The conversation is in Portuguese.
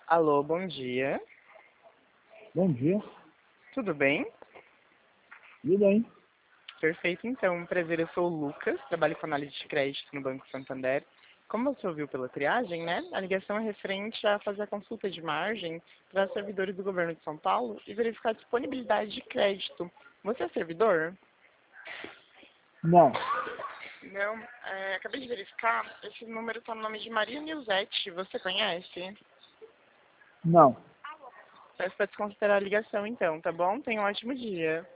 Alô, bom dia. Bom dia, Tudo bem? tudo bem? Perfeito, então. Prazer, eu sou o Lucas, trabalho com análise de crédito no Banco Santander. Como você ouviu pela triagem, né? A ligação é referente a fazer a consulta de margem para servidores do governo de São Paulo e verificar a disponibilidade de crédito. Você é servidor? Não, Não, acabei de verificar. Esse número está no nome de Maria Nilzete. Você conhece? não. Peço para desconsiderar a ligação, então, tá bom? Tenha um ótimo dia.